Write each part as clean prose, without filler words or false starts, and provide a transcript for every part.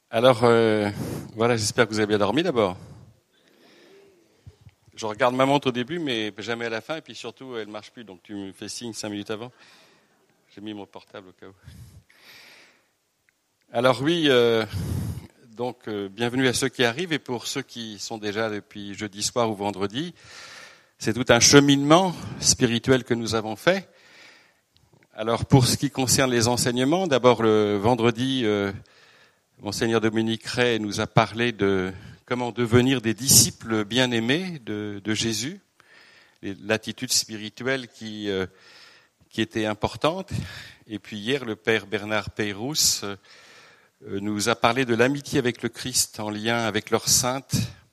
Alors, voilà, j'espère que vous avez bien dormi d'abord. Je regarde ma montre au début, mais jamais à la fin, et puis surtout, elle ne marche plus, donc tu me fais signe 5 minutes avant. J'ai mis mon portable au cas où. Alors oui, bienvenue à ceux qui arrivent, et pour ceux qui sont déjà depuis jeudi soir ou vendredi, c'est tout un cheminement spirituel que nous avons fait. Alors pour ce qui concerne les enseignements, d'abord le vendredi, Monseigneur Dominique Ray nous a parlé de comment devenir des disciples bien-aimés de Jésus, l'attitude spirituelle qui était importante. Et puis hier, le Père Bernard Peyrousse nous a parlé de l'amitié avec le Christ en lien avec leur sainte.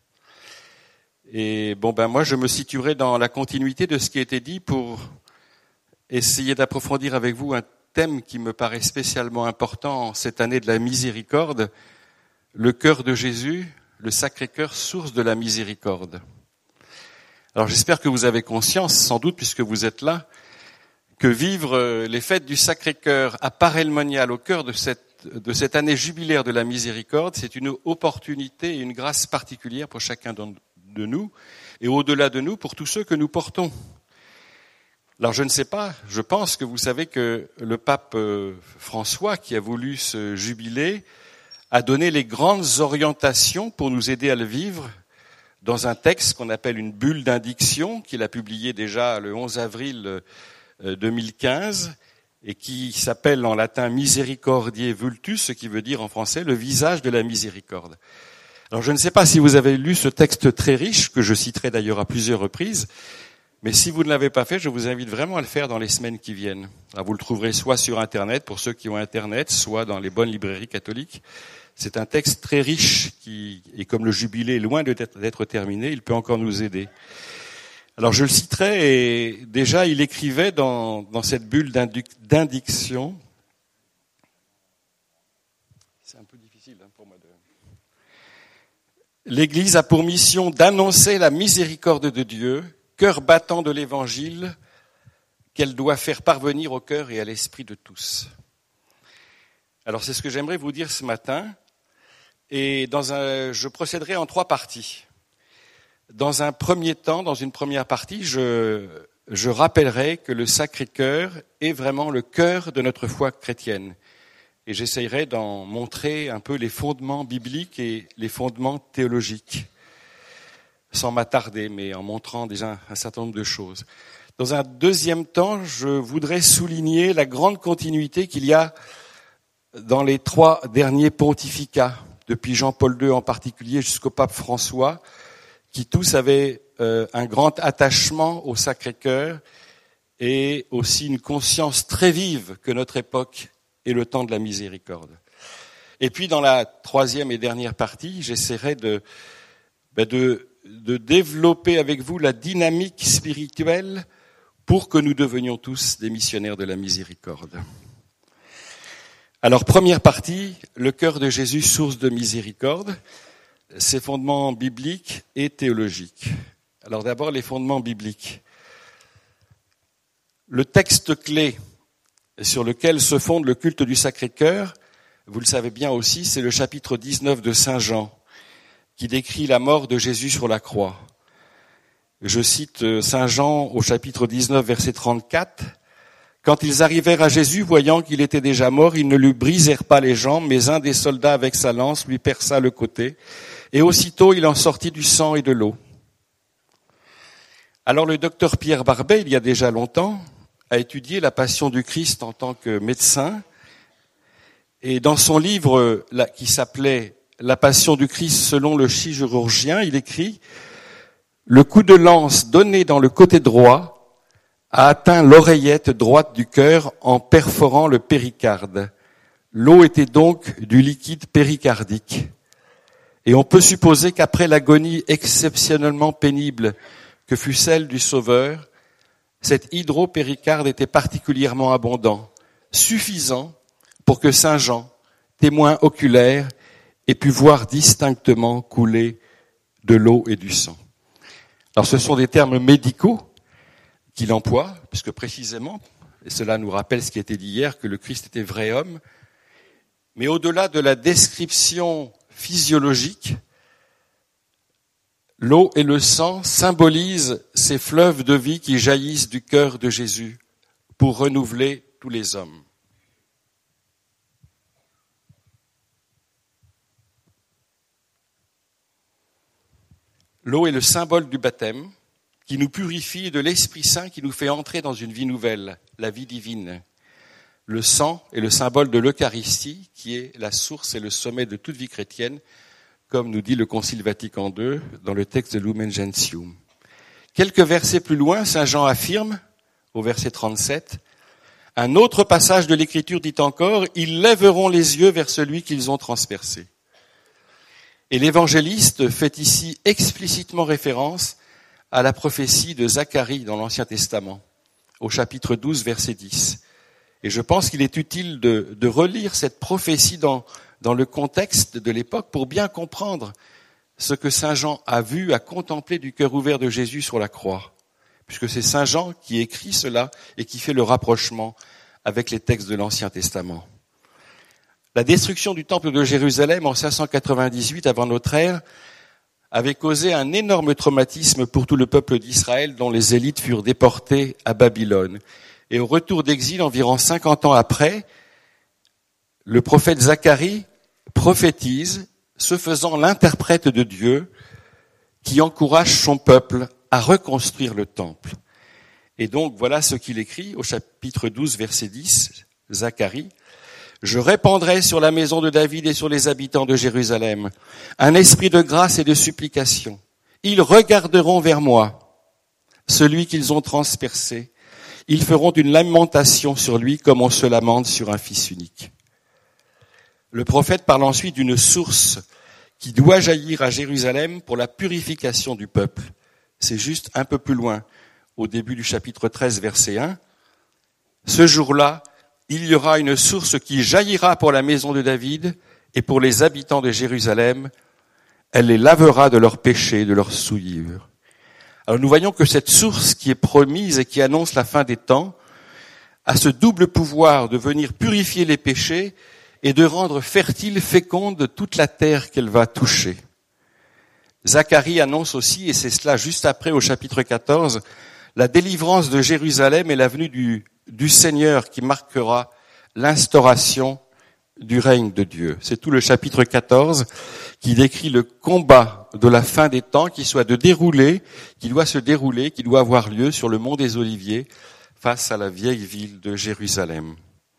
Et moi, je me situerai dans la continuité de ce qui a été dit pour essayer d'approfondir avec vous un thème qui me paraît spécialement important en cette année de la miséricorde, le cœur de Jésus, le Sacré-Cœur, source de la miséricorde. Alors j'espère que vous avez conscience, sans doute puisque vous êtes là, que vivre les fêtes du Sacré-Cœur à Paray-le-Monial au cœur de cette année jubilaire de la miséricorde, c'est une opportunité et une grâce particulière pour chacun de nous et au-delà de nous pour tous ceux que nous portons. Alors je ne sais pas, je pense que vous savez que le pape François, qui a voulu ce jubilé, a donné les grandes orientations pour nous aider à le vivre dans un texte qu'on appelle une bulle d'indiction, qu'il a publié déjà le 11 avril 2015, et qui s'appelle en latin Misericordiae Vultus, ce qui veut dire en français le visage de la miséricorde. Alors je ne sais pas si vous avez lu ce texte très riche, que je citerai d'ailleurs à plusieurs reprises, mais si vous ne l'avez pas fait, je vous invite vraiment à le faire dans les semaines qui viennent. Alors vous le trouverez soit sur Internet, pour ceux qui ont Internet, soit dans les bonnes librairies catholiques. C'est un texte très riche qui, et comme le jubilé est loin d'être terminé, il peut encore nous aider. Alors je le citerai, et déjà il écrivait dans cette bulle d'indiction. C'est un peu difficile pour moi de... L'Église a pour mission d'annoncer la miséricorde de Dieu, cœur battant de l'Évangile, qu'elle doit faire parvenir au cœur et à l'esprit de tous. Alors c'est ce que j'aimerais vous dire ce matin, et je procéderai en 3 parties. Dans un premier temps, dans une première partie, je rappellerai que le Sacré-Cœur est vraiment le cœur de notre foi chrétienne. Et j'essayerai d'en montrer un peu les fondements bibliques et les fondements théologiques, sans m'attarder, mais en montrant déjà un certain nombre de choses. Dans un deuxième temps, je voudrais souligner la grande continuité qu'il y a dans les 3 derniers pontificats, depuis Jean-Paul II en particulier jusqu'au pape François, qui tous avaient un grand attachement au Sacré-Cœur et aussi une conscience très vive que notre époque est le temps de la miséricorde. Et puis dans la 3e et dernière partie, j'essaierai de développer avec vous la dynamique spirituelle pour que nous devenions tous des missionnaires de la miséricorde. Alors, première partie, le cœur de Jésus, source de miséricorde, ses fondements bibliques et théologiques. Alors d'abord, les fondements bibliques. Le texte clé sur lequel se fonde le culte du Sacré-Cœur, vous le savez bien aussi, c'est le chapitre 19 de Saint Jean, qui décrit la mort de Jésus sur la croix. Je cite Saint Jean au chapitre 19, verset 34. « Quand ils arrivèrent à Jésus, voyant qu'il était déjà mort, ils ne lui brisèrent pas les jambes, mais un des soldats avec sa lance lui perça le côté, et aussitôt il en sortit du sang et de l'eau. » Alors le docteur Pierre Barbet, il y a déjà longtemps, a étudié la passion du Christ en tant que médecin, et dans son livre qui s'appelait « La passion du Christ selon le chirurgien », il écrit « Le coup de lance donné dans le côté droit a atteint l'oreillette droite du cœur en perforant le péricarde. L'eau était donc du liquide péricardique. Et on peut supposer qu'après l'agonie exceptionnellement pénible que fut celle du Sauveur, cet hydropéricarde était particulièrement abondant, suffisant pour que Saint Jean, témoin oculaire, ait pu voir distinctement couler de l'eau et du sang. » Alors ce sont des termes médicaux qu'il emploie, puisque précisément, et cela nous rappelle ce qui a été dit hier, que le Christ était vrai homme, Mais au-delà de la description physiologique, l'eau et le sang symbolisent ces fleuves de vie qui jaillissent du cœur de Jésus pour renouveler tous les hommes. L'eau est le symbole du baptême qui nous purifie, et de l'Esprit Saint qui nous fait entrer dans une vie nouvelle, la vie divine. Le sang est le symbole de l'Eucharistie qui est la source et le sommet de toute vie chrétienne, comme nous dit le Concile Vatican II dans le texte de Lumen Gentium. Quelques versets plus loin, saint Jean affirme, au verset 37, « Un autre passage de l'Écriture dit encore, « Ils lèveront les yeux vers celui qu'ils ont transpercé. » Et l'évangéliste fait ici explicitement référence à la prophétie de Zacharie dans l'Ancien Testament, au chapitre 12, verset 10. Et je pense qu'il est utile de relire cette prophétie dans le contexte de l'époque pour bien comprendre ce que saint Jean a vu, a contemplé du cœur ouvert de Jésus sur la croix. Puisque c'est saint Jean qui écrit cela et qui fait le rapprochement avec les textes de l'Ancien Testament. La destruction du temple de Jérusalem en 598 avant notre ère avait causé un énorme traumatisme pour tout le peuple d'Israël dont les élites furent déportés à Babylone. Et au retour d'exil, environ 50 ans après, le prophète Zacharie prophétise, se faisant l'interprète de Dieu, qui encourage son peuple à reconstruire le temple. Et donc, voilà ce qu'il écrit au chapitre 12, verset 10, Zacharie. « Je répandrai sur la maison de David et sur les habitants de Jérusalem un esprit de grâce et de supplication. Ils regarderont vers moi, celui qu'ils ont transpercé. Ils feront une lamentation sur lui comme on se lamente sur un fils unique. » Le prophète parle ensuite d'une source qui doit jaillir à Jérusalem pour la purification du peuple. C'est juste un peu plus loin, au début du chapitre 13, verset 1. « Ce jour-là, il y aura une source qui jaillira pour la maison de David et pour les habitants de Jérusalem. Elle les lavera de leurs péchés, de leurs souillures. » Alors nous voyons que cette source qui est promise et qui annonce la fin des temps a ce double pouvoir de venir purifier les péchés et de rendre fertile, féconde toute la terre qu'elle va toucher. Zacharie annonce aussi, et c'est cela juste après au chapitre 14, la délivrance de Jérusalem et la venue du Seigneur qui marquera l'instauration du règne de Dieu. C'est tout le chapitre 14 qui décrit le combat de la fin des temps qui doit se dérouler, qui doit avoir lieu sur le mont des Oliviers face à la vieille ville de Jérusalem.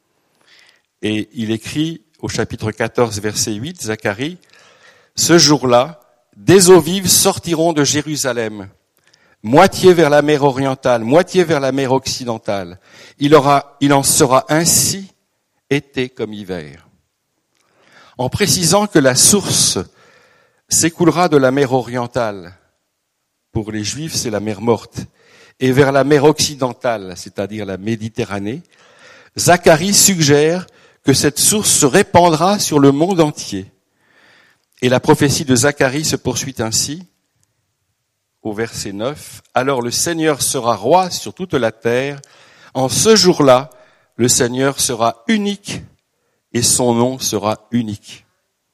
Et il écrit au chapitre 14, verset 8, Zacharie, « Ce jour-là, des eaux vives sortiront de Jérusalem, moitié vers la mer orientale, moitié vers la mer occidentale. Il en sera ainsi été comme hiver. » En précisant que la source s'écoulera de la mer orientale, pour les Juifs c'est la mer Morte, et vers la mer occidentale, c'est-à-dire la Méditerranée, Zacharie suggère que cette source se répandra sur le monde entier. Et la prophétie de Zacharie se poursuit ainsi, au verset 9, « Alors le Seigneur sera roi sur toute la terre. En ce jour-là, le Seigneur sera unique et son nom sera unique. »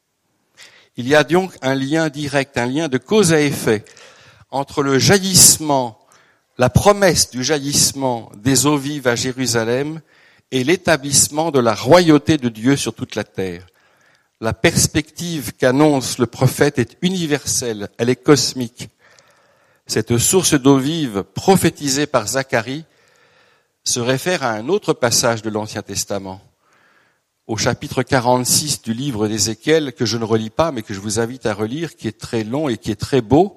Il y a donc un lien direct, un lien de cause à effet entre le jaillissement, la promesse du jaillissement des eaux vives à Jérusalem et l'établissement de la royauté de Dieu sur toute la terre. La perspective qu'annonce le prophète est universelle, elle est cosmique. Cette source d'eau vive prophétisée par Zacharie se réfère à un autre passage de l'Ancien Testament, au chapitre 46 du livre d'Ézéchiel, que je ne relis pas, mais que je vous invite à relire, qui est très long et qui est très beau,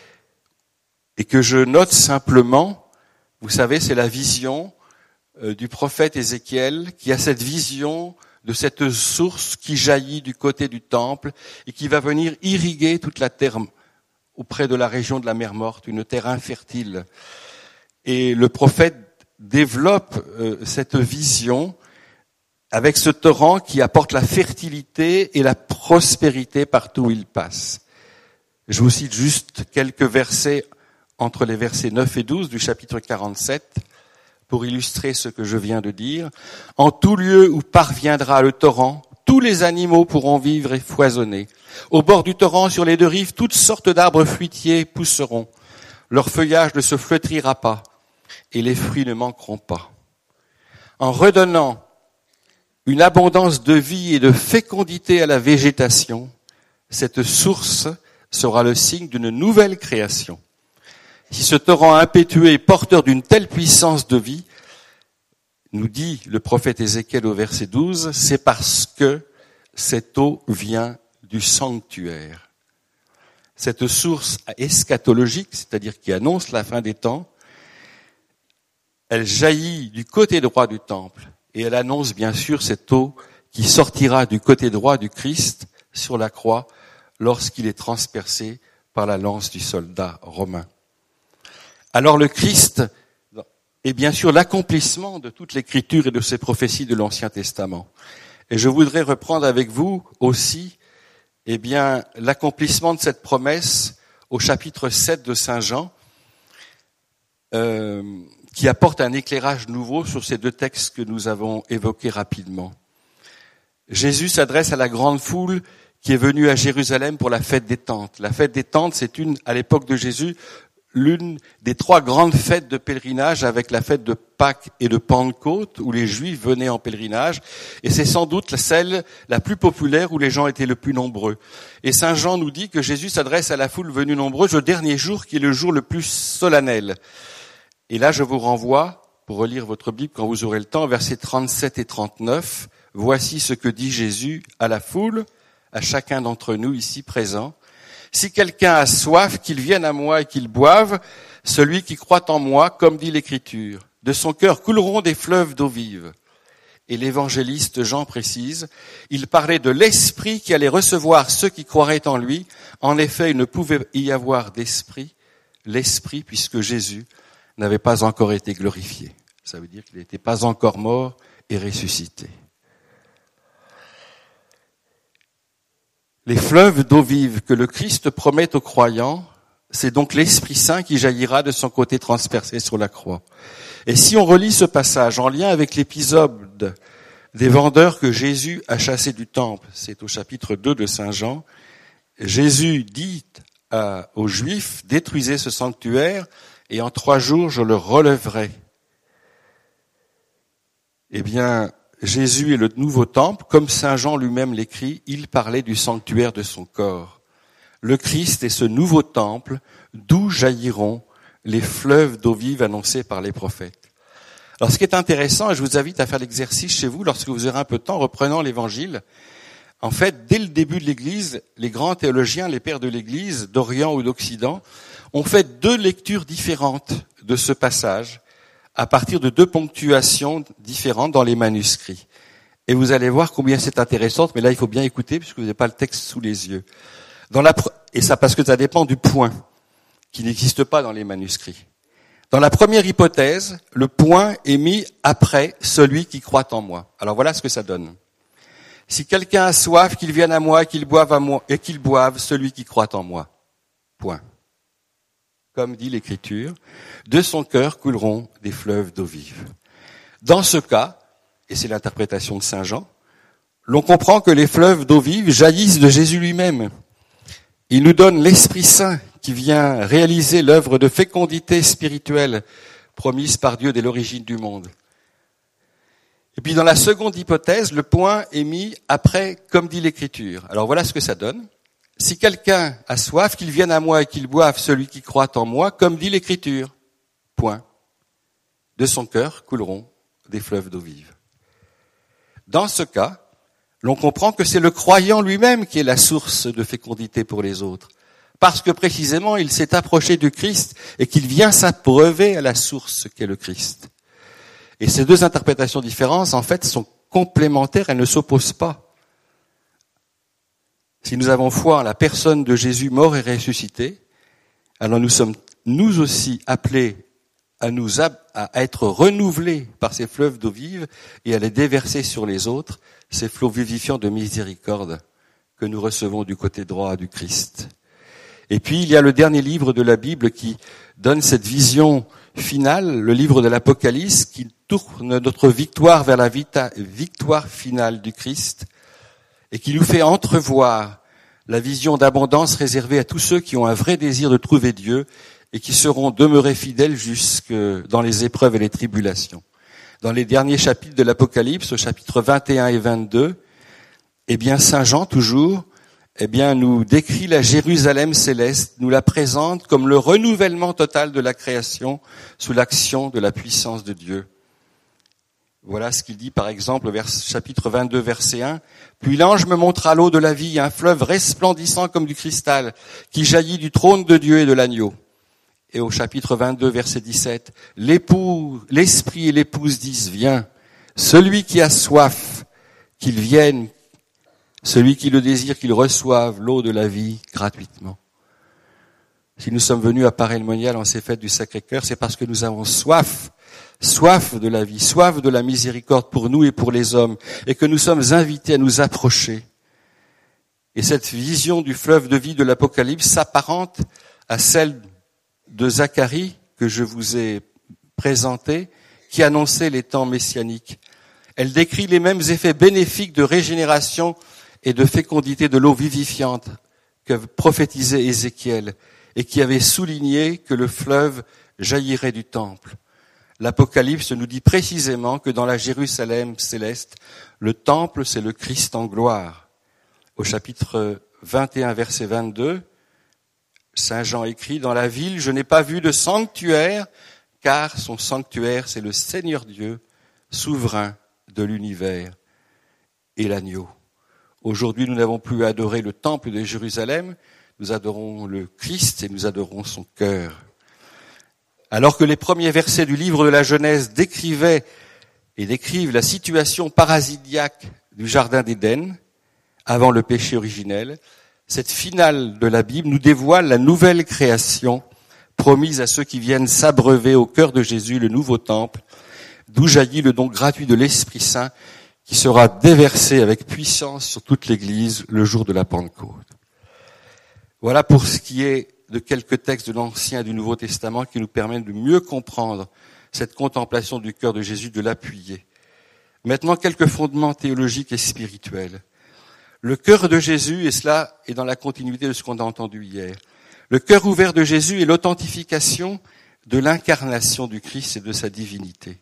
et que je note simplement. Vous savez, c'est la vision du prophète Ézéchiel, qui a cette vision de cette source qui jaillit du côté du temple et qui va venir irriguer toute la terre auprès de la région de la mer Morte, une terre infertile. Et le prophète développe cette vision avec ce torrent qui apporte la fertilité et la prospérité partout où il passe. Je vous cite juste quelques versets entre les versets 9 et 12 du chapitre 47 pour illustrer ce que je viens de dire. « En tout lieu où parviendra le torrent, tous les animaux pourront vivre et foisonner. Au bord du torrent, sur les deux rives, toutes sortes d'arbres fruitiers pousseront. Leur feuillage ne se flétrira pas et les fruits ne manqueront pas. En redonnant une abondance de vie et de fécondité à la végétation, cette source sera le signe d'une nouvelle création. Si ce torrent impétueux est porteur d'une telle puissance de vie, nous dit le prophète Ézéchiel au verset 12, c'est parce que cette eau vient du sanctuaire. Cette source eschatologique, c'est-à-dire qui annonce la fin des temps, elle jaillit du côté droit du temple et elle annonce bien sûr cette eau qui sortira du côté droit du Christ sur la croix lorsqu'il est transpercé par la lance du soldat romain. Alors le Christ est bien sûr l'accomplissement de toute l'écriture et de ces prophéties de l'Ancien Testament. Et je voudrais reprendre avec vous aussi l'accomplissement de cette promesse au chapitre 7 de Saint Jean, qui apporte un éclairage nouveau sur ces deux textes que nous avons évoqués rapidement. Jésus s'adresse à la grande foule qui est venue à Jérusalem pour la fête des tentes. La fête des tentes, c'est à l'époque de Jésus, l'une des trois grandes fêtes de pèlerinage avec la fête de Pâques et de Pentecôte où les Juifs venaient en pèlerinage et c'est sans doute celle la plus populaire où les gens étaient le plus nombreux. Et Saint Jean nous dit que Jésus s'adresse à la foule venue nombreuse au dernier jour qui est le jour le plus solennel. Et là je vous renvoie pour relire votre Bible quand vous aurez le temps, versets 37 et 39. Voici ce que dit Jésus à la foule, à chacun d'entre nous ici présents. Si quelqu'un a soif, qu'il vienne à moi et qu'il boive, celui qui croit en moi, comme dit l'Écriture. De son cœur couleront des fleuves d'eau vive. Et l'évangéliste Jean précise, il parlait de l'Esprit qui allait recevoir ceux qui croiraient en lui. En effet, il ne pouvait y avoir l'Esprit, puisque Jésus n'avait pas encore été glorifié. Ça veut dire qu'il n'était pas encore mort et ressuscité. Les fleuves d'eau vive que le Christ promet aux croyants, c'est donc l'Esprit Saint qui jaillira de son côté transpercé sur la croix. Et si on relit ce passage en lien avec l'épisode des vendeurs que Jésus a chassés du temple, c'est au chapitre 2 de Saint Jean, Jésus dit aux Juifs, détruisez ce sanctuaire et en 3 jours je le relèverai. Eh bien, Jésus est le nouveau temple, comme Saint Jean lui-même l'écrit, il parlait du sanctuaire de son corps. Le Christ est ce nouveau temple d'où jailliront les fleuves d'eau vive annoncés par les prophètes. Alors ce qui est intéressant, et je vous invite à faire l'exercice chez vous lorsque vous aurez un peu de temps, reprenant l'Évangile, en fait, dès le début de l'Église, les grands théologiens, les pères de l'Église, d'Orient ou d'Occident, ont fait 2 lectures différentes de ce passage, à partir de 2 ponctuations différentes dans les manuscrits. Et vous allez voir combien c'est intéressant, mais là il faut bien écouter puisque vous n'avez pas le texte sous les yeux. Et ça parce que ça dépend du point, qui n'existe pas dans les manuscrits. Dans la première hypothèse, le point est mis après celui qui croit en moi. Alors voilà ce que ça donne. Si quelqu'un a soif, qu'il vienne à moi, qu'il boive à moi, et qu'il boive celui qui croit en moi. Point. Comme dit l'Écriture, de son cœur couleront des fleuves d'eau vive. Dans ce cas, et c'est l'interprétation de Saint Jean, l'on comprend que les fleuves d'eau vive jaillissent de Jésus lui-même. Il nous donne l'Esprit Saint qui vient réaliser l'œuvre de fécondité spirituelle promise par Dieu dès l'origine du monde. Et puis dans la seconde hypothèse, le point est mis après, comme dit l'Écriture. Alors voilà ce que ça donne. Si quelqu'un a soif, qu'il vienne à moi et qu'il boive celui qui croit en moi, comme dit l'Écriture. Point. De son cœur couleront des fleuves d'eau vive. Dans ce cas, l'on comprend que c'est le croyant lui-même qui est la source de fécondité pour les autres. Parce que précisément, il s'est approché du Christ et qu'il vient s'abreuver à la source qu'est le Christ. Et ces 2 interprétations différentes, en fait, sont complémentaires, elles ne s'opposent pas. Si nous avons foi en la personne de Jésus mort et ressuscité, alors nous sommes nous aussi appelés à être renouvelés par ces fleuves d'eau vive et à les déverser sur les autres, ces flots vivifiants de miséricorde que nous recevons du côté droit du Christ. Et puis il y a le dernier livre de la Bible qui donne cette vision finale, le livre de l'Apocalypse, qui tourne notre victoire vers la victoire finale du Christ. et qui nous fait entrevoir la vision d'abondance réservée à tous ceux qui ont un vrai désir de trouver Dieu et qui seront demeurés fidèles jusque dans les épreuves et les tribulations. Dans les derniers chapitres de l'Apocalypse, au chapitre 21 et 22, Saint Jean, toujours, nous décrit la Jérusalem céleste, nous la présente comme le renouvellement total de la création sous l'action de la puissance de Dieu. Voilà ce qu'il dit, par exemple, au chapitre 22, verset 1. « Puis l'ange me montra l'eau de la vie, un fleuve resplendissant comme du cristal, qui jaillit du trône de Dieu et de l'agneau. » Et au chapitre 22, verset 17, « L'esprit et l'épouse disent, viens. Celui qui a soif, qu'il vienne. Celui qui le désire, qu'il reçoive l'eau de la vie gratuitement. » Si nous sommes venus à Paray-le-Monial en ces fêtes du Sacré-Cœur, c'est parce que nous avons soif de la vie, soif de la miséricorde pour nous et pour les hommes, et que nous sommes invités à nous approcher. Et cette vision du fleuve de vie de l'Apocalypse s'apparente à celle de Zacharie, que je vous ai présentée, qui annonçait les temps messianiques. Elle décrit les mêmes effets bénéfiques de régénération et de fécondité de l'eau vivifiante que prophétisait Ézéchiel, et qui avait souligné que le fleuve jaillirait du temple. L'Apocalypse nous dit précisément que dans la Jérusalem céleste, le temple, c'est le Christ en gloire. Au chapitre 21, verset 22, Saint Jean écrit, « Dans la ville, je n'ai pas vu de sanctuaire, car son sanctuaire, c'est le Seigneur Dieu, souverain de l'univers et l'agneau. » Aujourd'hui, nous n'avons plus à adorer le temple de Jérusalem, nous adorons le Christ et nous adorons son cœur. Alors que les premiers versets du livre de la Genèse décrivent la situation parasitiaque du jardin d'Éden, avant le péché originel, cette finale de la Bible nous dévoile la nouvelle création promise à ceux qui viennent s'abreuver au cœur de Jésus, le nouveau temple, d'où jaillit le don gratuit de l'Esprit Saint qui sera déversé avec puissance sur toute l'Église le jour de la Pentecôte. Voilà pour ce qui est de quelques textes de l'Ancien et du Nouveau Testament qui nous permettent de mieux comprendre cette contemplation du cœur de Jésus, de l'appuyer. Maintenant, quelques fondements théologiques et spirituels. Le cœur de Jésus, et cela est dans la continuité de ce qu'on a entendu hier, le cœur ouvert de Jésus est l'authentification de l'incarnation du Christ et de sa divinité.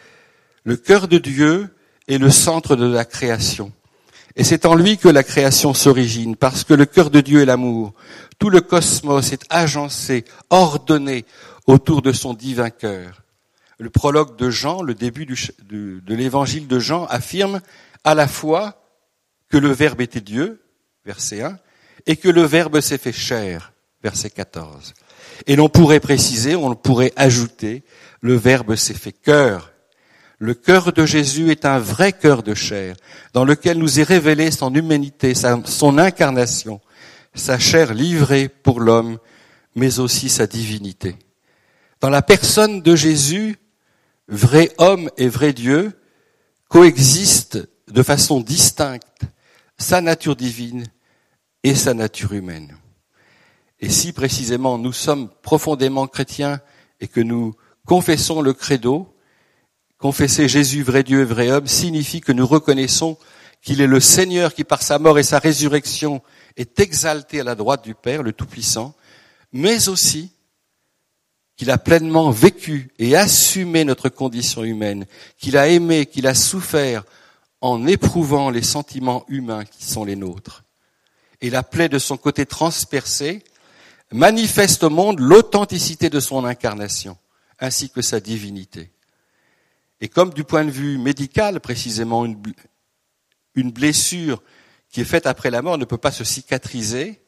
Le cœur de Dieu est le centre de la création. Et c'est en lui que la création s'origine, parce que le cœur de Dieu est l'amour. Tout le cosmos est agencé, ordonné autour de son divin cœur. Le prologue de Jean, le début de l'évangile de Jean, affirme à la fois que le Verbe était Dieu, verset 1, et que le Verbe s'est fait chair, verset 14. Et l'on pourrait préciser, on pourrait ajouter, le Verbe s'est fait cœur. Le cœur de Jésus est un vrai cœur de chair, dans lequel nous est révélée son humanité, son incarnation, sa chair livrée pour l'homme, mais aussi sa divinité. Dans la personne de Jésus, vrai homme et vrai Dieu coexistent de façon distincte sa nature divine et sa nature humaine. Et si précisément nous sommes profondément chrétiens et que nous confessons le credo, confesser Jésus, vrai Dieu et vrai homme, signifie que nous reconnaissons qu'il est le Seigneur qui, par sa mort et sa résurrection, est exalté à la droite du Père, le Tout-Puissant, mais aussi qu'il a pleinement vécu et assumé notre condition humaine, qu'il a aimé, qu'il a souffert en éprouvant les sentiments humains qui sont les nôtres. Et la plaie de son côté transpercé manifeste au monde l'authenticité de son incarnation, ainsi que sa divinité. Et comme du point de vue médical, précisément, une blessure qui est faite après la mort ne peut pas se cicatriser,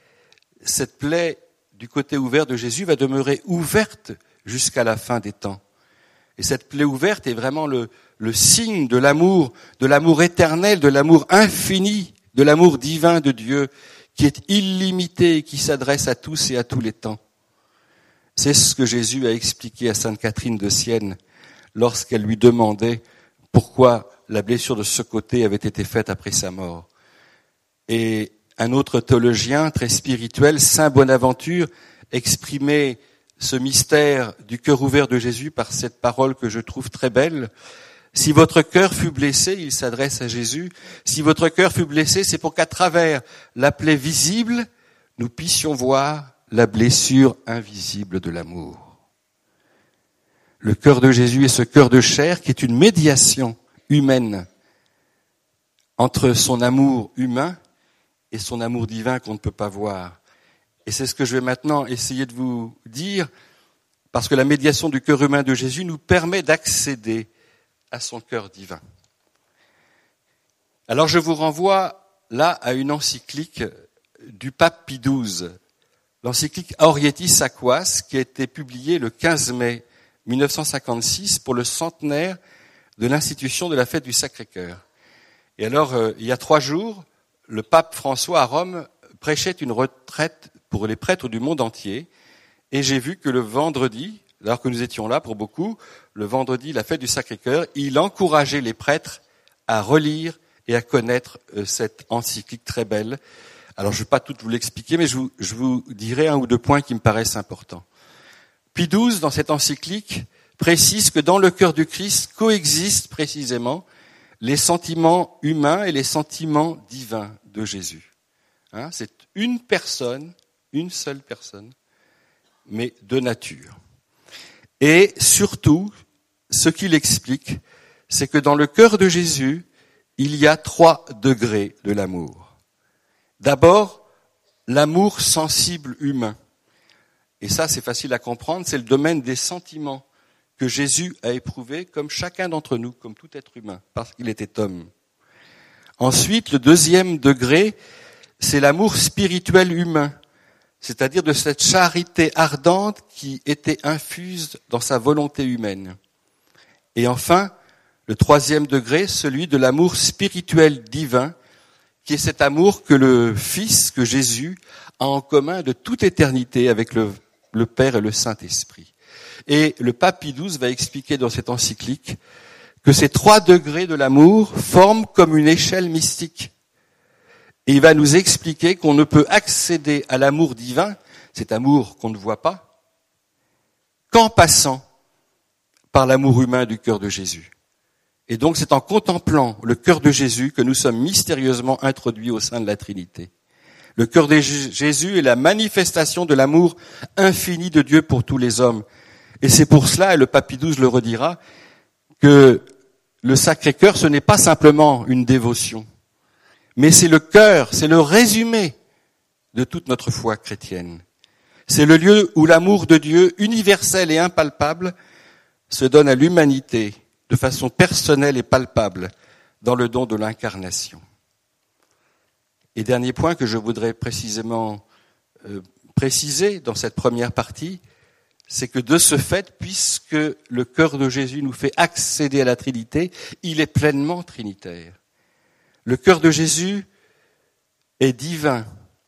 cette plaie du côté ouvert de Jésus va demeurer ouverte jusqu'à la fin des temps. Et cette plaie ouverte est vraiment le signe de l'amour éternel, de l'amour infini, de l'amour divin de Dieu, qui est illimité et qui s'adresse à tous et à tous les temps. C'est ce que Jésus a expliqué à Sainte Catherine de Sienne, lorsqu'elle lui demandait pourquoi la blessure de ce côté avait été faite après sa mort. Et un autre théologien très spirituel, Saint Bonaventure, exprimait ce mystère du cœur ouvert de Jésus par cette parole que je trouve très belle. Si votre cœur fut blessé, il s'adresse à Jésus, si votre cœur fut blessé, c'est pour qu'à travers la plaie visible, nous puissions voir la blessure invisible de l'amour. Le cœur de Jésus est ce cœur de chair qui est une médiation humaine entre son amour humain et son amour divin qu'on ne peut pas voir. Et c'est ce que je vais maintenant essayer de vous dire, parce que la médiation du cœur humain de Jésus nous permet d'accéder à son cœur divin. Alors je vous renvoie là à une encyclique du pape Pie XII, l'encyclique Aurietis Aquas, qui a été publiée le 15 mai 1956 pour le centenaire de l'institution de la fête du Sacré-Cœur. Et alors, il y a 3 jours, le pape François à Rome prêchait une retraite pour les prêtres du monde entier, et j'ai vu que le vendredi, alors que nous étions là pour beaucoup, le vendredi, la fête du Sacré-Cœur, il encourageait les prêtres à relire et à connaître cette encyclique très belle. Alors, je ne vais pas tout vous l'expliquer, mais je vous dirai 1 ou 2 points qui me paraissent importants. Pie XII, dans cette encyclique, précise que dans le cœur du Christ coexistent précisément les sentiments humains et les sentiments divins de Jésus. C'est une personne, une seule personne, mais de nature. Et surtout, ce qu'il explique, c'est que dans le cœur de Jésus, il y a 3 degrés de l'amour. D'abord, l'amour sensible humain. Et ça, c'est facile à comprendre, c'est le domaine des sentiments que Jésus a éprouvé comme chacun d'entre nous, comme tout être humain, parce qu'il était homme. Ensuite, le 2e degré, c'est l'amour spirituel humain, c'est-à-dire de cette charité ardente qui était infuse dans sa volonté humaine. Et enfin, le 3e degré, celui de l'amour spirituel divin, qui est cet amour que le Fils, que Jésus, a en commun de toute éternité avec le Père et le Saint-Esprit. Et le pape Pie XII va expliquer dans cette encyclique que ces 3 degrés de l'amour forment comme une échelle mystique. Et il va nous expliquer qu'on ne peut accéder à l'amour divin, cet amour qu'on ne voit pas, qu'en passant par l'amour humain du cœur de Jésus. Et donc c'est en contemplant le cœur de Jésus que nous sommes mystérieusement introduits au sein de la Trinité. Le cœur de Jésus est la manifestation de l'amour infini de Dieu pour tous les hommes. Et c'est pour cela, et le pape Pie XII le redira, que le Sacré-Cœur, ce n'est pas simplement une dévotion, mais c'est le cœur, c'est le résumé de toute notre foi chrétienne. C'est le lieu où l'amour de Dieu, universel et impalpable, se donne à l'humanité de façon personnelle et palpable dans le don de l'incarnation. Et dernier point que je voudrais précisément préciser dans cette première partie, c'est que de ce fait, puisque le cœur de Jésus nous fait accéder à la Trinité, il est pleinement trinitaire. Le cœur de Jésus est divin,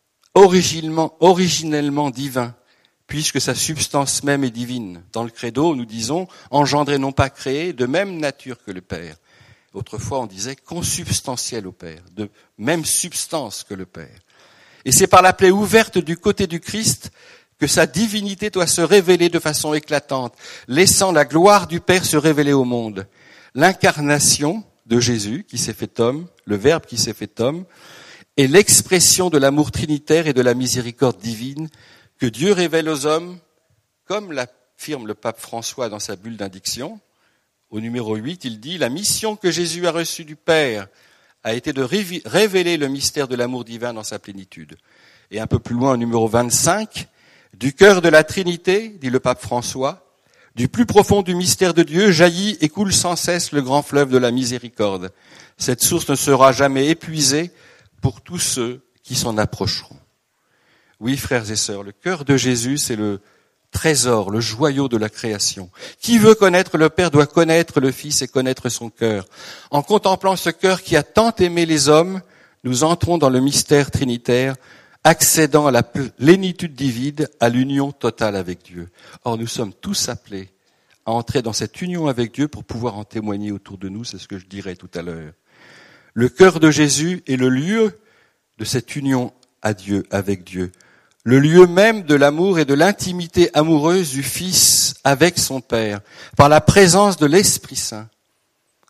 originellement divin, puisque sa substance même est divine. Dans le credo, nous disons « engendré non pas créé, de même nature que le Père ». Autrefois, on disait « consubstantiel au Père », de même substance que le Père. Et c'est par la plaie ouverte du côté du Christ que sa divinité doit se révéler de façon éclatante, laissant la gloire du Père se révéler au monde. L'incarnation de Jésus, qui s'est fait homme, le Verbe qui s'est fait homme, est l'expression de l'amour trinitaire et de la miséricorde divine que Dieu révèle aux hommes, comme l'affirme le pape François dans sa bulle d'indiction. Au numéro 8, il dit « La mission que Jésus a reçue du Père a été de révéler le mystère de l'amour divin dans sa plénitude. » Et un peu plus loin, au numéro 25, « Du cœur de la Trinité, dit le pape François, du plus profond du mystère de Dieu jaillit et coule sans cesse le grand fleuve de la miséricorde. Cette source ne sera jamais épuisée pour tous ceux qui s'en approcheront. » Oui, frères et sœurs, le cœur de Jésus, c'est le trésor, le joyau de la création. Qui veut connaître le Père doit connaître le Fils et connaître son cœur. En contemplant ce cœur qui a tant aimé les hommes, nous entrons dans le mystère trinitaire, accédant à la plénitude divine, à l'union totale avec Dieu. Or, nous sommes tous appelés à entrer dans cette union avec Dieu pour pouvoir en témoigner autour de nous, c'est ce que je dirai tout à l'heure. Le cœur de Jésus est le lieu de cette union à Dieu, avec Dieu. Le lieu même de l'amour et de l'intimité amoureuse du Fils avec son Père, par la présence de l'Esprit Saint.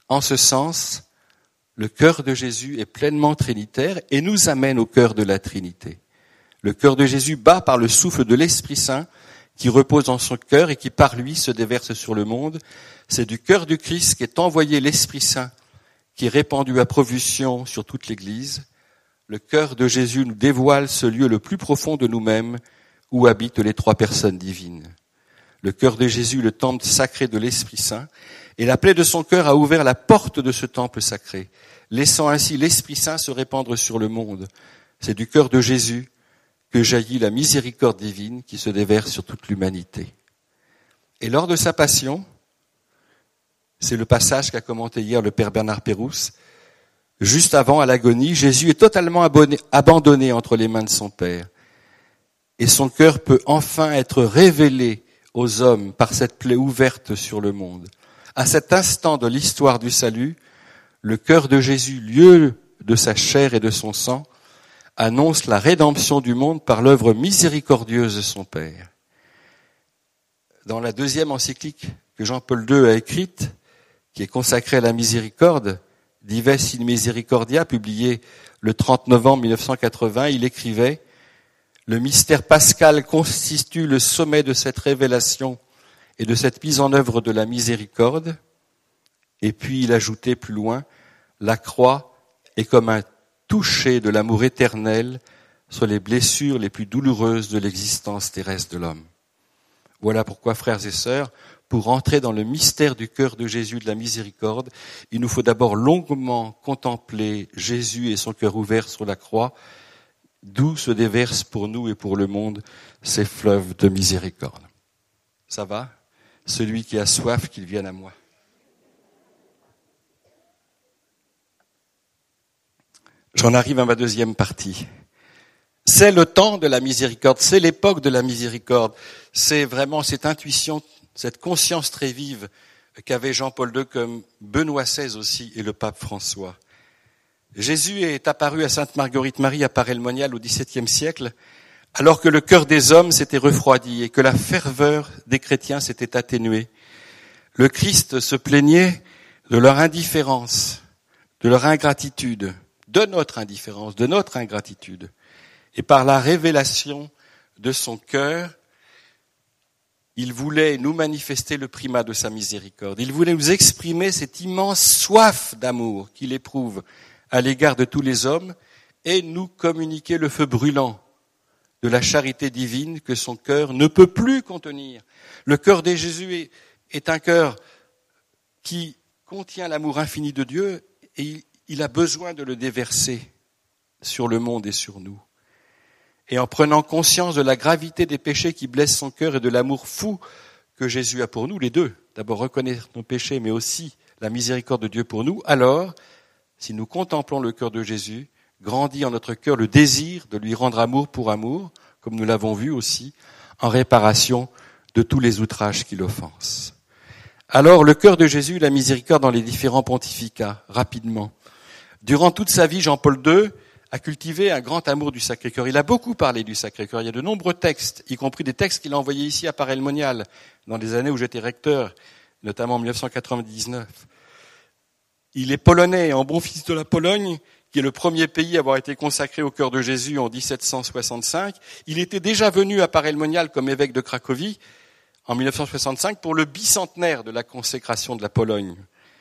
En ce sens, le cœur de Jésus est pleinement trinitaire et nous amène au cœur de la Trinité. Le cœur de Jésus bat par le souffle de l'Esprit Saint qui repose dans son cœur et qui par lui se déverse sur le monde. C'est du cœur du Christ qu'est envoyé l'Esprit Saint qui est répandu à profusion sur toute l'Église. Le cœur de Jésus nous dévoile ce lieu le plus profond de nous-mêmes où habitent les trois personnes divines. Le cœur de Jésus, le temple sacré de l'Esprit Saint, et la plaie de son cœur a ouvert la porte de ce temple sacré, laissant ainsi l'Esprit Saint se répandre sur le monde. C'est du cœur de Jésus que jaillit la miséricorde divine qui se déverse sur toute l'humanité. Et lors de sa passion, c'est le passage qu'a commenté hier le père Bernard Pérouse, juste avant, à l'agonie, Jésus est totalement abandonné entre les mains de son Père. Et son cœur peut enfin être révélé aux hommes par cette plaie ouverte sur le monde. À cet instant de l'histoire du salut, le cœur de Jésus, lieu de sa chair et de son sang, annonce la rédemption du monde par l'œuvre miséricordieuse de son Père. Dans la deuxième encyclique que Jean-Paul II a écrite, qui est consacrée à la miséricorde, Dives in Misericordia, publiée le 30 novembre 1980, il écrivait « Le mystère pascal constitue le sommet de cette révélation et de cette mise en œuvre de la miséricorde. » Et puis il ajoutait plus loin « La croix est comme un toucher de l'amour éternel sur les blessures les plus douloureuses de l'existence terrestre de l'homme. » Voilà pourquoi, frères et sœurs, pour entrer dans le mystère du cœur de Jésus de la miséricorde, il nous faut d'abord longuement contempler Jésus et son cœur ouvert sur la croix, d'où se déversent pour nous et pour le monde ces fleuves de miséricorde. Ça va ? Celui qui a soif, qu'il vienne à moi. J'en arrive à ma deuxième partie. C'est le temps de la miséricorde, c'est l'époque de la miséricorde. C'est vraiment cette intuition, cette conscience très vive qu'avait Jean-Paul II, comme Benoît XVI aussi et le pape François. Jésus est apparu à Sainte Marguerite Marie à Paray-le-Monial au XVIIe siècle, alors que le cœur des hommes s'était refroidi et que la ferveur des chrétiens s'était atténuée. Le Christ se plaignait de leur indifférence, de leur ingratitude, de notre indifférence, de notre ingratitude. Et par la révélation de son cœur, il voulait nous manifester le primat de sa miséricorde. Il voulait nous exprimer cette immense soif d'amour qu'il éprouve à l'égard de tous les hommes et nous communiquer le feu brûlant de la charité divine que son cœur ne peut plus contenir. Le cœur de Jésus est un cœur qui contient l'amour infini de Dieu et il a besoin de le déverser sur le monde et sur nous. Et en prenant conscience de la gravité des péchés qui blessent son cœur et de l'amour fou que Jésus a pour nous, les deux, d'abord reconnaître nos péchés, mais aussi la miséricorde de Dieu pour nous, alors, si nous contemplons le cœur de Jésus, grandit en notre cœur le désir de lui rendre amour pour amour, comme nous l'avons vu aussi, en réparation de tous les outrages qui l'offensent. Alors, le cœur de Jésus, la miséricorde dans les différents pontificats, rapidement. Durant toute sa vie, Jean-Paul II a cultivé un grand amour du Sacré-Cœur. Il a beaucoup parlé du Sacré-Cœur. Il y a de nombreux textes, y compris des textes qu'il a envoyés ici à Paray-le-Monial, dans les années où j'étais recteur, notamment en 1999. Il est polonais, en bon fils de la Pologne, qui est le premier pays à avoir été consacré au cœur de Jésus en 1765. Il était déjà venu à Paray-le-Monial comme évêque de Cracovie en 1965 pour le bicentenaire de la consécration de la Pologne.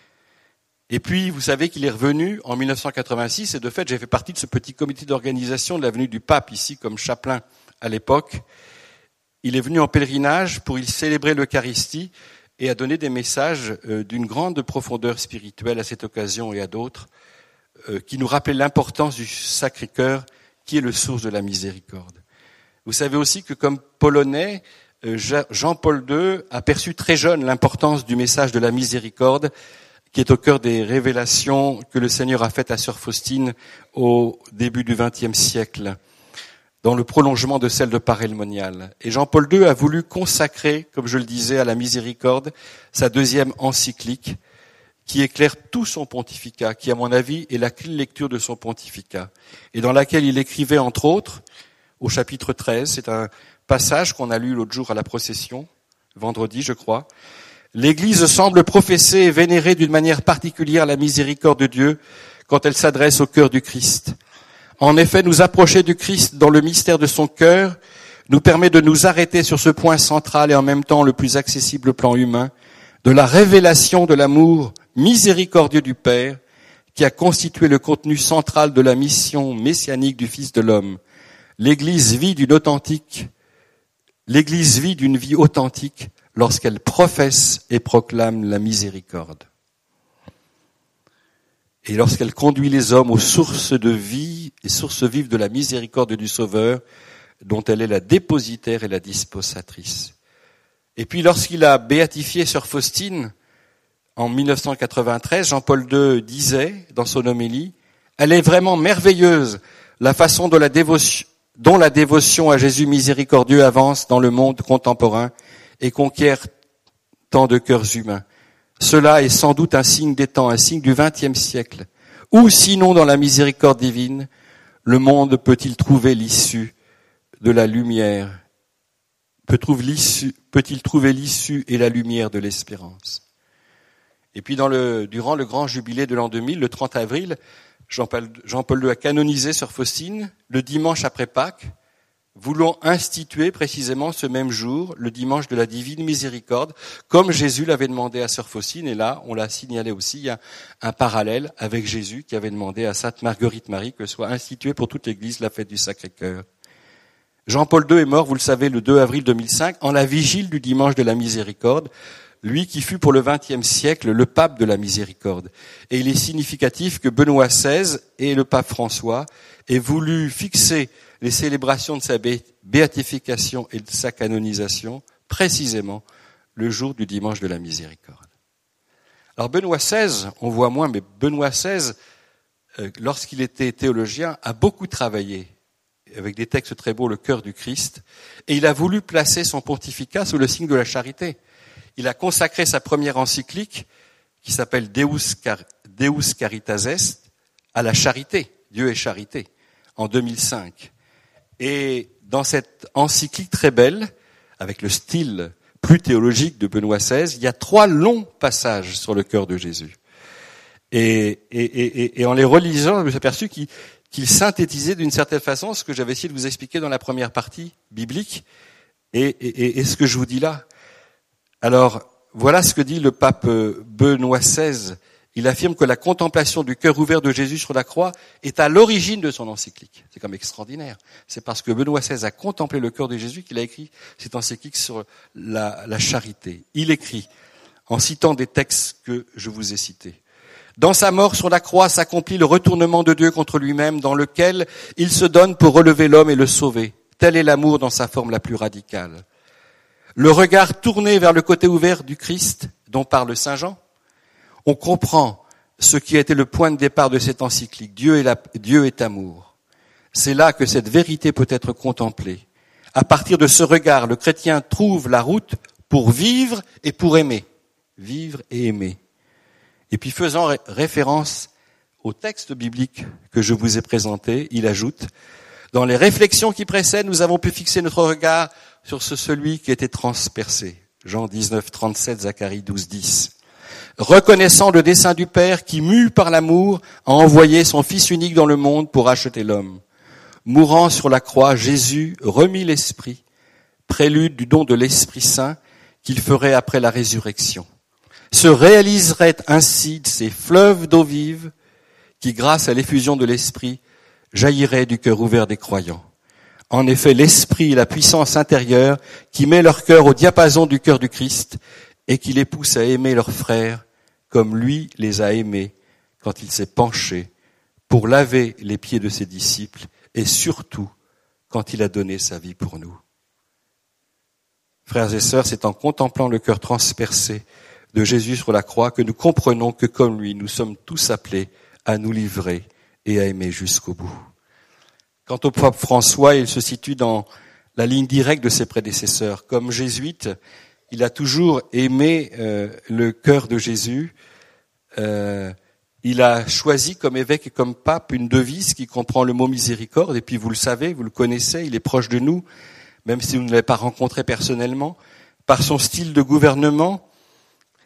Et puis, vous savez qu'il est revenu en 1986, et de fait, j'ai fait partie de ce petit comité d'organisation de la venue du pape ici comme chapelain à l'époque. Il est venu en pèlerinage pour y célébrer l'Eucharistie et a donné des messages d'une grande profondeur spirituelle à cette occasion et à d'autres, qui nous rappelaient l'importance du Sacré-Cœur, qui est le source de la miséricorde. Vous savez aussi que comme Polonais, Jean-Paul II a perçu très jeune l'importance du message de la miséricorde, qui est au cœur des révélations que le Seigneur a faites à Sœur Faustine au début du XXe siècle, dans le prolongement de celle de Paray-le-Monial. Et Jean-Paul II a voulu consacrer, comme je le disais, à la miséricorde, sa deuxième encyclique, qui éclaire tout son pontificat, qui, à mon avis, est la clé de lecture de son pontificat, et dans laquelle il écrivait, entre autres, au chapitre 13, c'est un passage qu'on a lu l'autre jour à la procession, vendredi, je crois, « L'Église semble professer et vénérer d'une manière particulière la miséricorde de Dieu quand elle s'adresse au cœur du Christ. En effet, nous approcher du Christ dans le mystère de son cœur nous permet de nous arrêter sur ce point central et en même temps le plus accessible plan humain, de la révélation de l'amour miséricordieux du Père qui a constitué le contenu central de la mission messianique du Fils de l'homme. L'Église vit d'une vie authentique lorsqu'elle professe et proclame la miséricorde. Et lorsqu'elle conduit les hommes aux sources de vie et sources vives de la miséricorde du Sauveur, dont elle est la dépositaire et la dispensatrice. Et puis lorsqu'il a béatifié sœur Faustine, en 1993, Jean-Paul II disait dans son homélie, « Elle est vraiment merveilleuse, la façon dont la dévotion à Jésus miséricordieux avance dans le monde contemporain et conquiert tant de cœurs humains. Cela est sans doute un signe des temps, un signe du XXe siècle. Ou sinon, dans la miséricorde divine, le monde peut-il trouver l'issue de la lumière, peut-il trouver l'issue et la lumière de l'espérance ?» Et puis durant le grand jubilé de l'an 2000, le 30 avril, Jean-Paul II a canonisé sœur Faustine le dimanche après Pâques, voulant instituer précisément ce même jour, le dimanche de la divine miséricorde, comme Jésus l'avait demandé à sœur Faustine. Et là, on l'a signalé aussi, il y a un parallèle avec Jésus qui avait demandé à sainte Marguerite Marie que soit instituée pour toute l'Église la fête du Sacré-Cœur. Jean-Paul II est mort, vous le savez, le 2 avril 2005, en la vigile du dimanche de la miséricorde, lui qui fut pour le XXe siècle le pape de la miséricorde. Et il est significatif que Benoît XVI et le pape François aient voulu fixer les célébrations de sa béatification et de sa canonisation précisément le jour du dimanche de la miséricorde. Alors Benoît XVI, on voit moins, mais Benoît XVI, lorsqu'il était théologien, a beaucoup travaillé avec des textes très beaux, le cœur du Christ, et il a voulu placer son pontificat sous le signe de la charité. Il a consacré sa première encyclique, qui s'appelle Deus Caritas Est, à la charité. Dieu est charité, en 2005. Et dans cette encyclique très belle, avec le style plus théologique de Benoît XVI, il y a 3 longs passages sur le cœur de Jésus. Et en les relisant, je me suis aperçu qu'il synthétisait d'une certaine façon ce que j'avais essayé de vous expliquer dans la première partie biblique et ce que je vous dis là. Alors, voilà ce que dit le pape Benoît XVI. Il affirme que la contemplation du cœur ouvert de Jésus sur la croix est à l'origine de son encyclique. C'est quand même extraordinaire. C'est parce que Benoît XVI a contemplé le cœur de Jésus qu'il a écrit cette encyclique sur la charité. Il écrit, en citant des textes que je vous ai cités, « Dans sa mort sur la croix s'accomplit le retournement de Dieu contre lui-même, dans lequel il se donne pour relever l'homme et le sauver. Tel est l'amour dans sa forme la plus radicale. Le regard tourné vers le côté ouvert du Christ, dont parle Saint Jean, on comprend ce qui a été le point de départ de cette encyclique. Dieu est amour. C'est là que cette vérité peut être contemplée. À partir de ce regard, le chrétien trouve la route pour vivre et pour aimer. Vivre et aimer. Et puis faisant référence au texte biblique que je vous ai présenté, il ajoute, dans les réflexions qui précèdent, nous avons pu fixer notre regard sur celui qui était transpercé. Jean 19, 37, Zacharie 12, 10. Reconnaissant le dessein du Père qui, mu par l'amour, a envoyé son Fils unique dans le monde pour racheter l'homme. Mourant sur la croix, Jésus remit l'Esprit, prélude du don de l'Esprit Saint qu'il ferait après la résurrection. Se réaliseraient ainsi ces fleuves d'eau vive qui, grâce à l'effusion de l'Esprit, jailliraient du cœur ouvert des croyants. En effet, l'Esprit est la puissance intérieure qui met leur cœur au diapason du cœur du Christ et qui les pousse à aimer leurs frères comme lui les a aimés quand il s'est penché pour laver les pieds de ses disciples et surtout quand il a donné sa vie pour nous. Frères et sœurs, c'est en contemplant le cœur transpercé de Jésus sur la croix que nous comprenons que comme lui, nous sommes tous appelés à nous livrer et à aimer jusqu'au bout. Quant au pape François, il se situe dans la ligne directe de ses prédécesseurs. Comme jésuite, il a toujours aimé le cœur de Jésus. Il a choisi comme évêque et comme pape une devise qui comprend le mot miséricorde. Et puis vous le savez, vous le connaissez, il est proche de nous, même si vous ne l'avez pas rencontré personnellement. Par son style de gouvernement,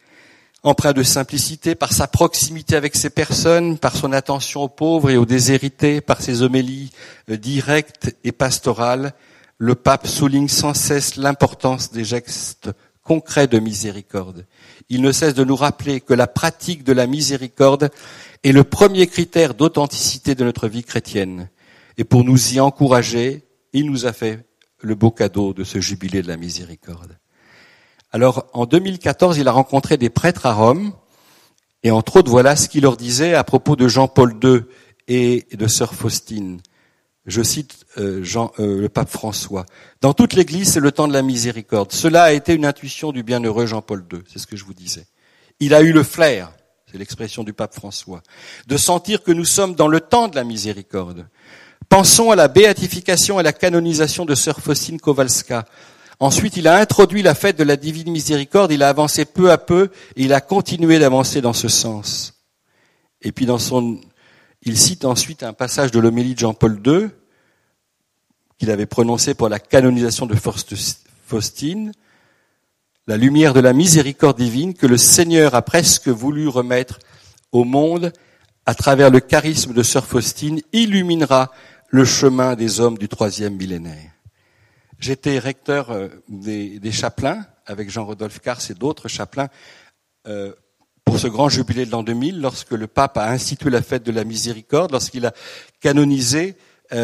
empreint de simplicité, par sa proximité avec ses personnes, par son attention aux pauvres et aux déshérités, par ses homélies directes et pastorales, le pape souligne sans cesse l'importance des gestes concrets de miséricorde. Il ne cesse de nous rappeler que la pratique de la miséricorde est le premier critère d'authenticité de notre vie chrétienne. Et pour nous y encourager, il nous a fait le beau cadeau de ce jubilé de la miséricorde. Alors, en 2014, il a rencontré des prêtres à Rome, et entre autres, voilà ce qu'il leur disait à propos de Jean-Paul II et de sœur Faustine. Je cite le pape François. Dans toute l'Église, c'est le temps de la miséricorde. Cela a été une intuition du bienheureux Jean-Paul II, c'est ce que je vous disais. Il a eu le flair, c'est l'expression du pape François, de sentir que nous sommes dans le temps de la miséricorde. Pensons à la béatification et à la canonisation de sœur Faustine Kowalska. Ensuite, il a introduit la fête de la divine miséricorde, il a avancé peu à peu, et il a continué d'avancer dans ce sens. Et puis il cite ensuite un passage de l'homélie de Jean-Paul II, qu'il avait prononcé pour la canonisation de Faustine, la lumière de la miséricorde divine que le Seigneur a presque voulu remettre au monde à travers le charisme de sœur Faustine, illuminera le chemin des hommes du 3e millénaire. J'étais recteur des chapelains avec Jean-Rodolphe Cars et d'autres chapelains pour ce grand jubilé de l'an 2000, lorsque le pape a institué la fête de la miséricorde, lorsqu'il a canonisé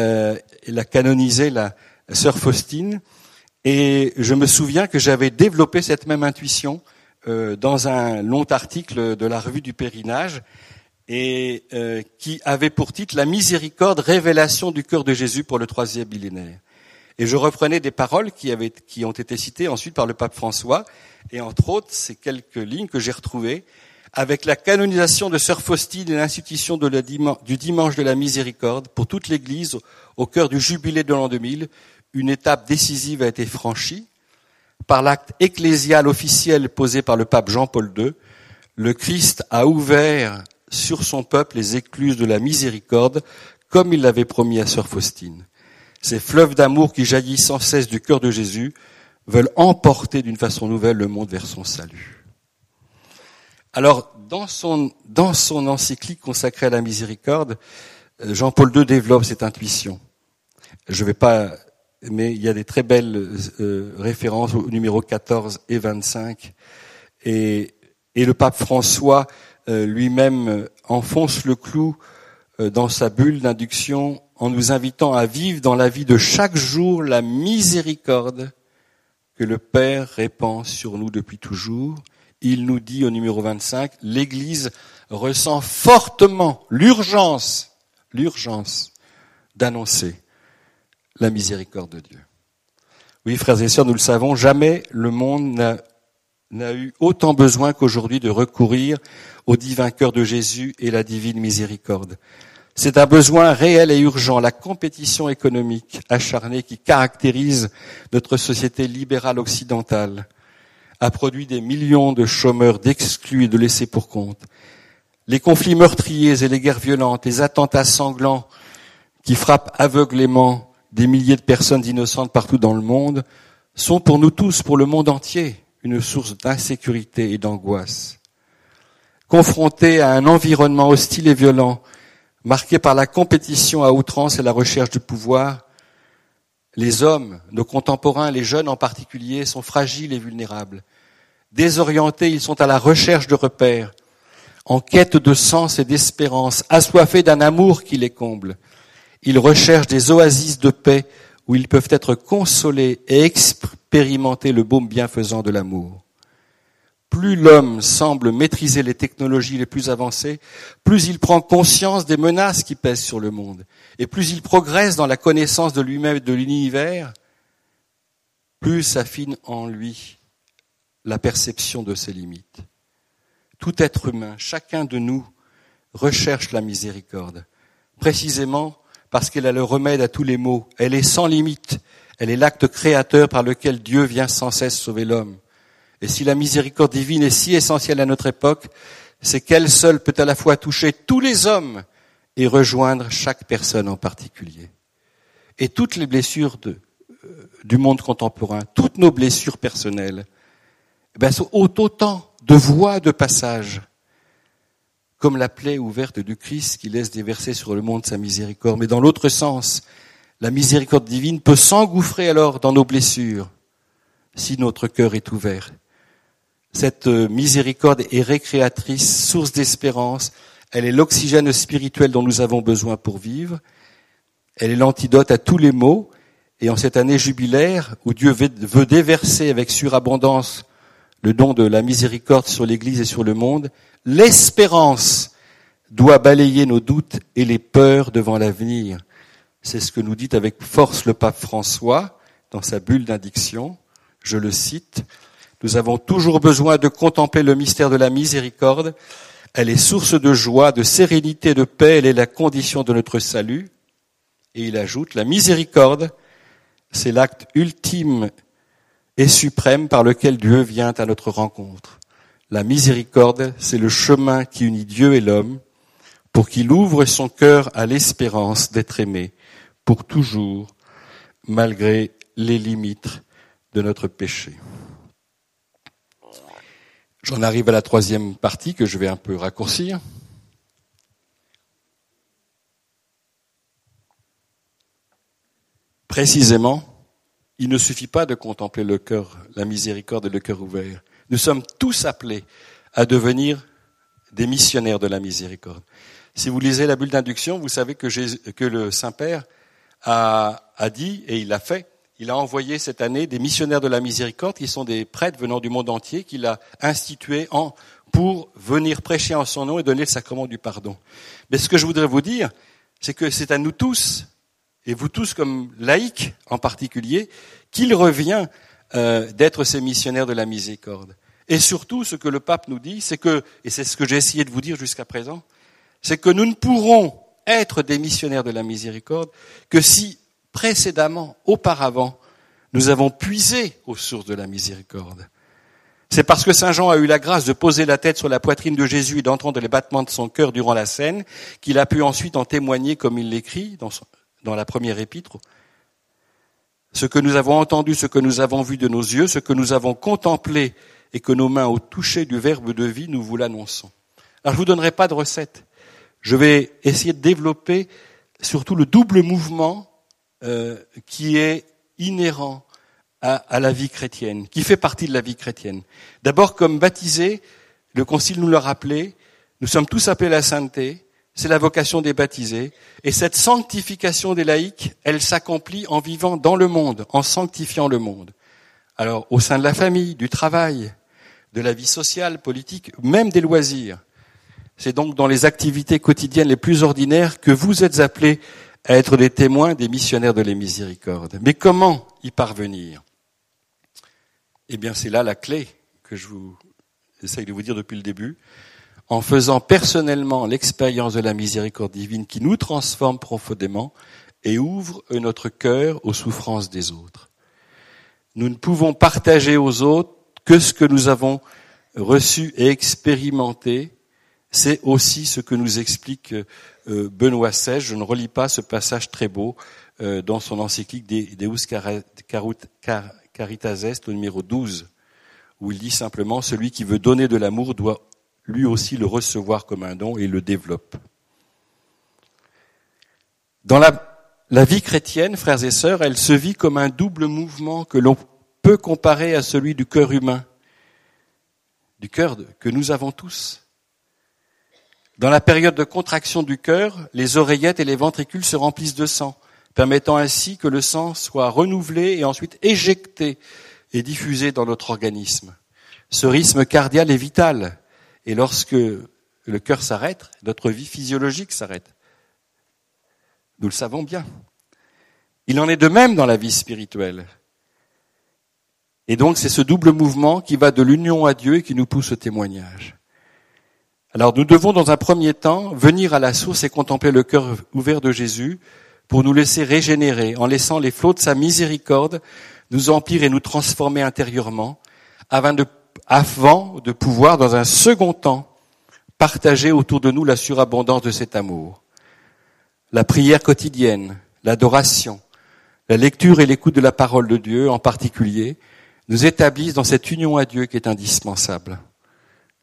la sœur Faustine. Et je me souviens que j'avais développé cette même intuition dans un long article de la revue du Pèlerinage, et qui avait pour titre « La miséricorde, révélation du cœur de Jésus pour le 3e millénaire ». Et je reprenais des paroles qui ont été citées ensuite par le pape François, et entre autres, ces quelques lignes que j'ai retrouvées. Avec la canonisation de sœur Faustine et l'institution du dimanche de la miséricorde, pour toute l'Église, au cœur du jubilé de l'an 2000, une étape décisive a été franchie. Par l'acte ecclésial officiel posé par le pape Jean-Paul II, le Christ a ouvert sur son peuple les écluses de la miséricorde, comme il l'avait promis à sœur Faustine. Ces fleuves d'amour qui jaillissent sans cesse du cœur de Jésus veulent emporter d'une façon nouvelle le monde vers son salut. Alors, dans son encyclique consacrée à la miséricorde, Jean-Paul II développe cette intuition. Mais il y a des très belles références au numéro 14 et 25. Et le pape François lui-même enfonce le clou dans sa bulle d'induction en nous invitant à vivre dans la vie de chaque jour la miséricorde que le Père répand sur nous depuis toujours. Il nous dit au numéro 25, l'Église ressent fortement l'urgence d'annoncer la miséricorde de Dieu. Oui, frères et sœurs, nous le savons, jamais le monde n'a eu autant besoin qu'aujourd'hui de recourir au divin cœur de Jésus et la divine miséricorde. C'est un besoin réel et urgent. La compétition économique acharnée qui caractérise notre société libérale occidentale a produit des millions de chômeurs, d'exclus et de laissés pour compte. Les conflits meurtriers et les guerres violentes, les attentats sanglants qui frappent aveuglément des milliers de personnes innocentes partout dans le monde sont pour nous tous, pour le monde entier, une source d'insécurité et d'angoisse. Confrontés à un environnement hostile et violent, marqué par la compétition à outrance et la recherche du pouvoir, les hommes, nos contemporains, les jeunes en particulier, sont fragiles et vulnérables. Désorientés, ils sont à la recherche de repères, en quête de sens et d'espérance, assoiffés d'un amour qui les comble. Ils recherchent des oasis de paix où ils peuvent être consolés et expérimenter le baume bienfaisant de l'amour. Plus l'homme semble maîtriser les technologies les plus avancées, plus il prend conscience des menaces qui pèsent sur le monde. Et plus il progresse dans la connaissance de lui-même et de l'univers, plus s'affine en lui la perception de ses limites. Tout être humain, chacun de nous, recherche la miséricorde, précisément parce qu'elle a le remède à tous les maux. Elle est sans limite, elle est l'acte créateur par lequel Dieu vient sans cesse sauver l'homme. Et si la miséricorde divine est si essentielle à notre époque, c'est qu'elle seule peut à la fois toucher tous les hommes et rejoindre chaque personne en particulier. Et toutes les blessures du monde contemporain, toutes nos blessures personnelles, sont autant de voie de passage, comme la plaie ouverte du Christ qui laisse déverser sur le monde sa miséricorde. Mais dans l'autre sens, la miséricorde divine peut s'engouffrer alors dans nos blessures, si notre cœur est ouvert. Cette miséricorde est récréatrice, source d'espérance. Elle est l'oxygène spirituel dont nous avons besoin pour vivre. Elle est l'antidote à tous les maux. Et en cette année jubilaire, où Dieu veut déverser avec surabondance le don de la miséricorde sur l'Église et sur le monde, l'espérance doit balayer nos doutes et les peurs devant l'avenir. C'est ce que nous dit avec force le pape François dans sa bulle d'indiction. Je le cite, « Nous avons toujours besoin de contempler le mystère de la miséricorde. Elle est source de joie, de sérénité, de paix. Elle est la condition de notre salut. » Et il ajoute, « La miséricorde, c'est l'acte ultime et suprême par lequel Dieu vient à notre rencontre. La miséricorde, c'est le chemin qui unit Dieu et l'homme pour qu'il ouvre son cœur à l'espérance d'être aimé pour toujours, malgré les limites de notre péché. » J'en arrive à la troisième partie que je vais un peu raccourcir. Précisément, il ne suffit pas de contempler le cœur, la miséricorde et le cœur ouvert. Nous sommes tous appelés à devenir des missionnaires de la miséricorde. Si vous lisez la bulle d'induction, vous savez que le Saint-Père a dit, et il l'a fait, il a envoyé cette année des missionnaires de la miséricorde, qui sont des prêtres venant du monde entier, qu'il a institués pour venir prêcher en son nom et donner le sacrement du pardon. Mais ce que je voudrais vous dire, c'est que c'est à nous tous, et vous tous comme laïcs en particulier, qu'il revient d'être ces missionnaires de la miséricorde. Et surtout, ce que le pape nous dit, c'est que, et c'est ce que j'ai essayé de vous dire jusqu'à présent, c'est que nous ne pourrons être des missionnaires de la miséricorde que si précédemment, auparavant, nous avons puisé aux sources de la miséricorde. C'est parce que Saint Jean a eu la grâce de poser la tête sur la poitrine de Jésus et d'entendre les battements de son cœur durant la scène, qu'il a pu ensuite en témoigner comme il l'écrit dans la première épître. Ce que nous avons entendu, ce que nous avons vu de nos yeux, ce que nous avons contemplé et que nos mains ont touché du verbe de vie, nous vous l'annonçons. Alors je vous donnerai pas de recette. Je vais essayer de développer surtout le double mouvement qui est inhérent à la vie chrétienne, qui fait partie de la vie chrétienne. D'abord, comme baptisés, le Concile nous l'a rappelé, nous sommes tous appelés à la sainteté, c'est la vocation des baptisés, et cette sanctification des laïcs, elle s'accomplit en vivant dans le monde, en sanctifiant le monde. Alors, au sein de la famille, du travail, de la vie sociale, politique, même des loisirs. C'est donc dans les activités quotidiennes les plus ordinaires que vous êtes appelés à être des témoins des missionnaires de la miséricorde. Mais comment y parvenir ? Eh bien, c'est là la clé que j'essaye de vous dire depuis le début. En faisant personnellement l'expérience de la miséricorde divine qui nous transforme profondément et ouvre notre cœur aux souffrances des autres. Nous ne pouvons partager aux autres que ce que nous avons reçu et expérimenté. C'est aussi ce que nous explique Benoît XVI. Je ne relis pas ce passage très beau dans son encyclique Deus Caritas Est, au numéro 12, où il dit simplement « Celui qui veut donner de l'amour doit lui aussi le recevoir comme un don et le développe. » Dans la vie chrétienne, frères et sœurs, elle se vit comme un double mouvement que l'on peut comparer à celui du cœur humain, du cœur que nous avons tous. Dans la période de contraction du cœur, les oreillettes et les ventricules se remplissent de sang, permettant ainsi que le sang soit renouvelé et ensuite éjecté et diffusé dans notre organisme. Ce rythme cardiaque est vital, et lorsque le cœur s'arrête, notre vie physiologique s'arrête. Nous le savons bien. Il en est de même dans la vie spirituelle. Et donc c'est ce double mouvement qui va de l'union à Dieu et qui nous pousse au témoignage. Alors nous devons dans un premier temps venir à la source et contempler le cœur ouvert de Jésus pour nous laisser régénérer en laissant les flots de sa miséricorde nous emplir et nous transformer intérieurement avant de pouvoir dans un second temps partager autour de nous la surabondance de cet amour. La prière quotidienne, l'adoration, la lecture et l'écoute de la parole de Dieu en particulier nous établissent dans cette union à Dieu qui est indispensable.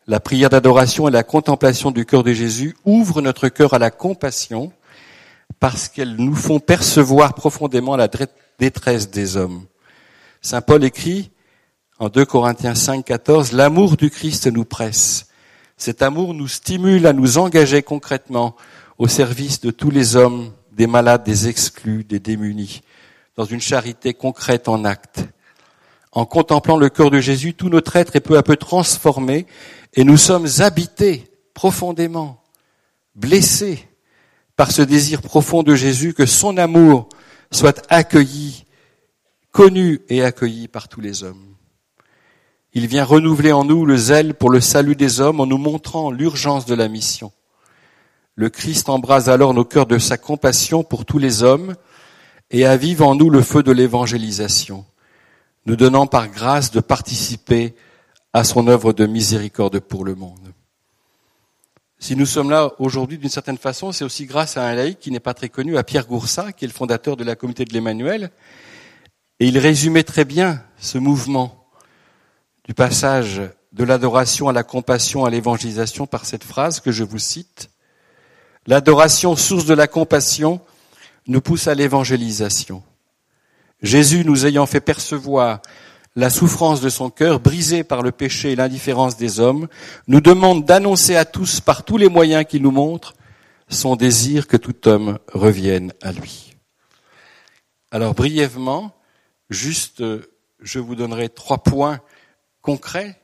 La prière d'adoration et la contemplation du cœur de Jésus ouvrent notre cœur à la compassion parce qu'elles nous font percevoir profondément la détresse des hommes. Saint Paul écrit en 2 Corinthiens 5, 14, « L'amour du Christ nous presse. Cet amour nous stimule à nous engager concrètement au service de tous les hommes, des malades, des exclus, des démunis, dans une charité concrète en acte. En contemplant le cœur de Jésus, tout notre être est peu à peu transformé et nous sommes habités profondément, blessés par ce désir profond de Jésus que son amour soit accueilli, connu et accueilli par tous les hommes. Il vient renouveler en nous le zèle pour le salut des hommes en nous montrant l'urgence de la mission. Le Christ embrase alors nos cœurs de sa compassion pour tous les hommes et avive en nous le feu de l'évangélisation, nous donnant par grâce de participer à son œuvre de miséricorde pour le monde. Si nous sommes là aujourd'hui d'une certaine façon, c'est aussi grâce à un laïc qui n'est pas très connu, à Pierre Goursat, qui est le fondateur de la communauté de l'Emmanuel. Et il résumait très bien ce mouvement du passage de l'adoration à la compassion, à l'évangélisation par cette phrase que je vous cite. L'adoration, source de la compassion, nous pousse à l'évangélisation. Jésus, nous ayant fait percevoir la souffrance de son cœur, brisé par le péché et l'indifférence des hommes, nous demande d'annoncer à tous, par tous les moyens qu'il nous montre, son désir que tout homme revienne à lui. Alors brièvement, juste, je vous donnerai 3 points concrets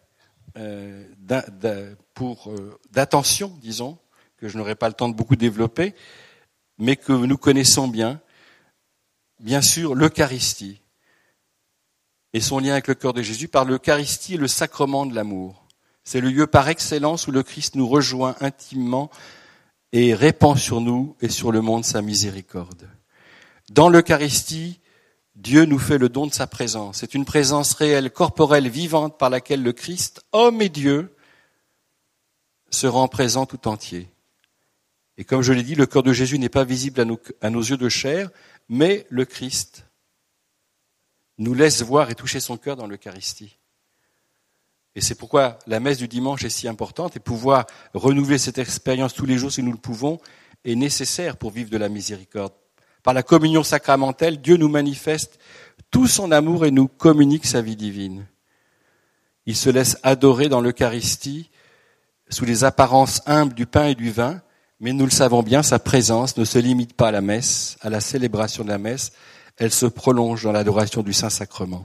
d'attention, disons, que je n'aurai pas le temps de beaucoup développer, mais que nous connaissons bien. Bien sûr, l'Eucharistie et son lien avec le cœur de Jésus. Par l'Eucharistie et le sacrement de l'amour. C'est le lieu par excellence où le Christ nous rejoint intimement et répand sur nous et sur le monde sa miséricorde. Dans l'Eucharistie, Dieu nous fait le don de sa présence. C'est une présence réelle, corporelle, vivante par laquelle le Christ, homme et Dieu, se rend présent tout entier. Et comme je l'ai dit, le cœur de Jésus n'est pas visible à nos yeux de chair, mais le Christ nous laisse voir et toucher son cœur dans l'Eucharistie. Et c'est pourquoi la messe du dimanche est si importante et pouvoir renouveler cette expérience tous les jours si nous le pouvons est nécessaire pour vivre de la miséricorde. Par la communion sacramentelle, Dieu nous manifeste tout son amour et nous communique sa vie divine. Il se laisse adorer dans l'Eucharistie sous les apparences humbles du pain et du vin, mais nous le savons bien, sa présence ne se limite pas à la messe, à la célébration de la messe, elle se prolonge dans l'adoration du Saint-Sacrement.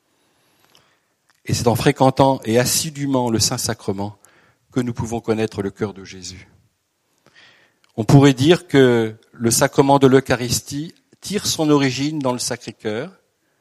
Et c'est en fréquentant et assidûment le Saint-Sacrement que nous pouvons connaître le cœur de Jésus. On pourrait dire que le sacrement de l'Eucharistie tire son origine dans le Sacré-Cœur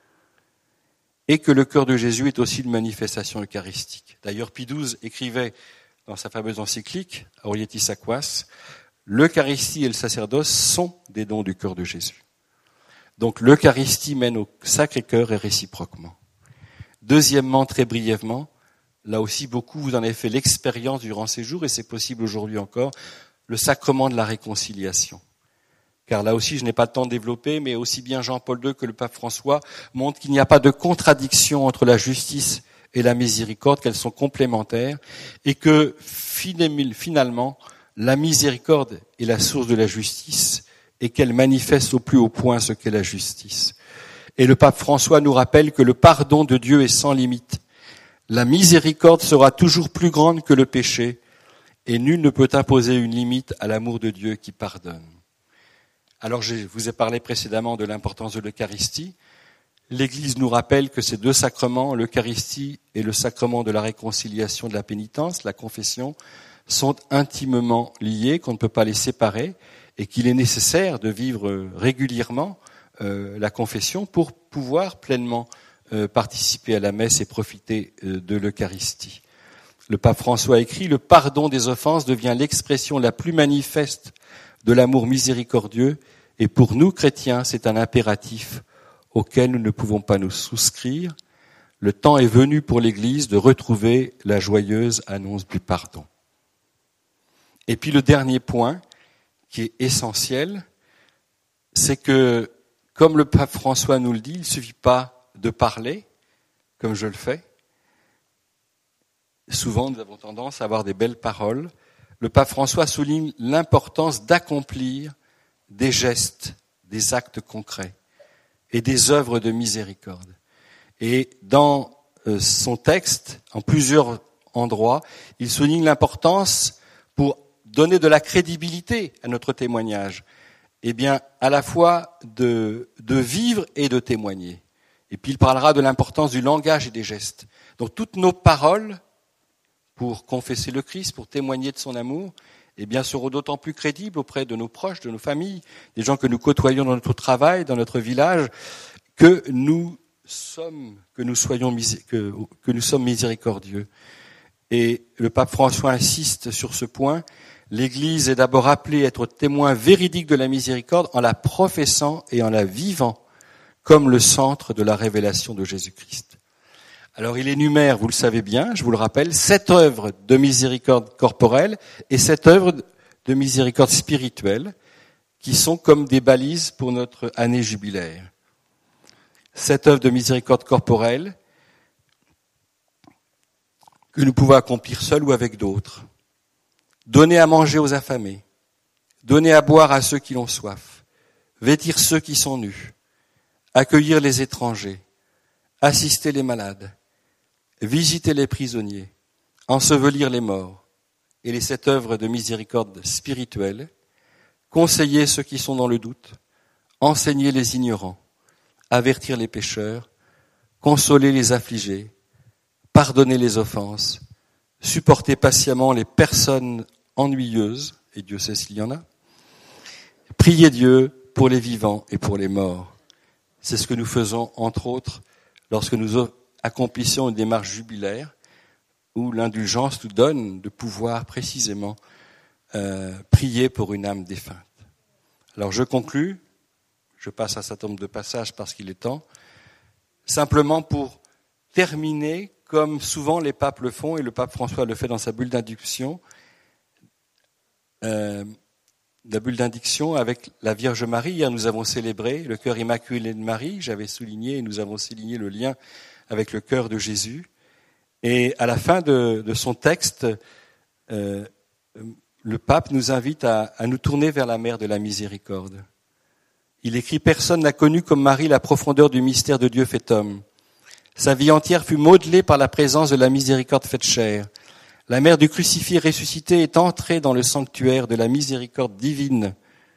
et que le cœur de Jésus est aussi une manifestation eucharistique. D'ailleurs, Pie XII écrivait dans sa fameuse encyclique, Aurietis Aquas, « L'Eucharistie et le sacerdoce sont des dons du cœur de Jésus ». Donc l'Eucharistie mène au Sacré-Cœur et réciproquement. Deuxièmement, très brièvement, là aussi beaucoup, vous en avez fait l'expérience durant ces jours et c'est possible aujourd'hui encore, le sacrement de la réconciliation. Car là aussi, je n'ai pas le temps de développer, mais aussi bien Jean-Paul II que le pape François montrent qu'il n'y a pas de contradiction entre la justice et la miséricorde, qu'elles sont complémentaires et que finalement, la miséricorde est la source de la justice et qu'elle manifeste au plus haut point ce qu'est la justice. Et le pape François nous rappelle que le pardon de Dieu est sans limite. La miséricorde sera toujours plus grande que le péché et nul ne peut imposer une limite à l'amour de Dieu qui pardonne. Alors je vous ai parlé précédemment de l'importance de l'Eucharistie. L'Église nous rappelle que ces 2 sacrements, l'Eucharistie et le sacrement de la réconciliation de la pénitence, la confession, sont intimement liés, qu'on ne peut pas les séparer et qu'il est nécessaire de vivre régulièrement la confession pour pouvoir pleinement participer à la messe et profiter de l'Eucharistie. Le pape François écrit « Le pardon des offenses devient l'expression la plus manifeste de l'amour miséricordieux et pour nous, chrétiens, c'est un impératif auquel nous ne pouvons pas nous souscrire. Le temps est venu pour l'Église de retrouver la joyeuse annonce du pardon. » Et puis le dernier point, qui est essentiel, c'est que, comme le pape François nous le dit, il ne suffit pas de parler, comme je le fais. souvent nous avons tendance à avoir des belles paroles. Le pape François souligne l'importance d'accomplir des gestes, des actes concrets et des œuvres de miséricorde. Et dans son texte, en plusieurs endroits, il souligne l'importance pour donner de la crédibilité à notre témoignage, eh bien, à la fois de vivre et de témoigner. Et puis il parlera de l'importance du langage et des gestes. Donc toutes nos paroles, pour confesser le Christ, pour témoigner de son amour, eh bien, seront d'autant plus crédibles auprès de nos proches, de nos familles, des gens que nous côtoyons dans notre travail, dans notre village, que nous sommes miséricordieux. Et le pape François insiste sur ce point. L'Église est d'abord appelée à être témoin véridique de la miséricorde en la professant et en la vivant comme le centre de la révélation de Jésus-Christ. Alors il énumère, vous le savez bien, je vous le rappelle, 7 œuvres de miséricorde corporelle et 7 œuvres de miséricorde spirituelle qui sont comme des balises pour notre année jubilaire. 7 œuvres de miséricorde corporelle que nous pouvons accomplir seuls ou avec d'autres. Donner à manger aux affamés, donner à boire à ceux qui ont soif, vêtir ceux qui sont nus, accueillir les étrangers, assister les malades, visiter les prisonniers, ensevelir les morts, et les 7 œuvres de miséricorde spirituelle, conseiller ceux qui sont dans le doute, enseigner les ignorants, avertir les pécheurs, consoler les affligés, pardonner les offenses, supporter patiemment les personnes ennuyeuses, et Dieu sait s'il y en a, prier Dieu pour les vivants et pour les morts. C'est ce que nous faisons, entre autres, lorsque nous accomplissons une démarche jubilaire, où l'indulgence nous donne de pouvoir précisément prier pour une âme défunte. Alors je conclus, je passe à cet nombre de passages parce qu'il est temps, simplement pour terminer, comme souvent les papes le font, et le pape François le fait dans sa bulle d'indiction, la bulle d'indiction avec la Vierge Marie. Hier, nous avons célébré le cœur immaculé de Marie, j'avais souligné, et nous avons souligné le lien avec le cœur de Jésus. Et à la fin de son texte, le pape nous invite à nous tourner vers la mère de la miséricorde. Il écrit « Personne n'a connu comme Marie la profondeur du mystère de Dieu fait homme. Sa vie entière fut modelée par la présence de la miséricorde faite chair. La mère du crucifié ressuscité est entrée dans le sanctuaire de la miséricorde divine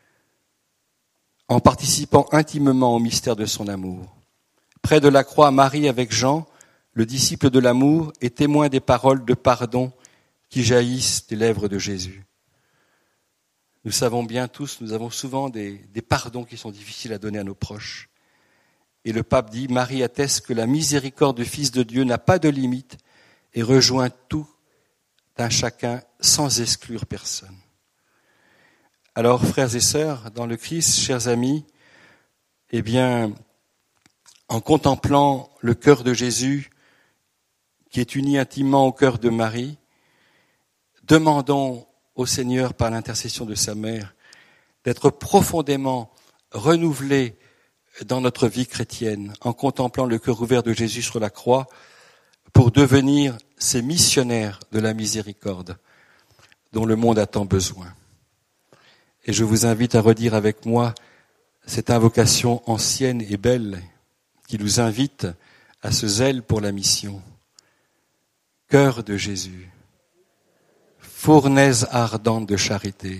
en participant intimement au mystère de son amour. Près de la croix, Marie avec Jean, le disciple de l'amour, est témoin des paroles de pardon qui jaillissent des lèvres de Jésus. Nous savons bien tous, nous avons souvent des pardons qui sont difficiles à donner à nos proches. Et le pape dit, Marie atteste que la miséricorde du Fils de Dieu n'a pas de limite et rejoint tout un chacun sans exclure personne. Alors, frères et sœurs, dans le Christ, chers amis, eh bien, en contemplant le cœur de Jésus qui est uni intimement au cœur de Marie, demandons au Seigneur, par l'intercession de sa mère, d'être profondément renouvelés dans notre vie chrétienne, en contemplant le cœur ouvert de Jésus sur la croix, pour devenir ces missionnaires de la miséricorde dont le monde a tant besoin. Et je vous invite à redire avec moi cette invocation ancienne et belle qui nous invite à ce zèle pour la mission. Cœur de Jésus, fournaise ardente de charité,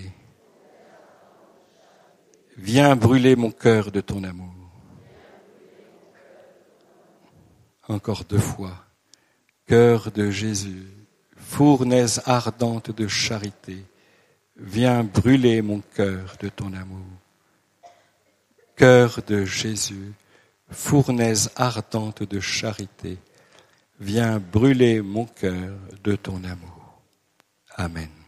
viens brûler mon cœur de ton amour. Encore 2 fois. Cœur de Jésus, fournaise ardente de charité, viens brûler mon cœur de ton amour. Cœur de Jésus, fournaise ardente de charité, viens brûler mon cœur de ton amour. Amen.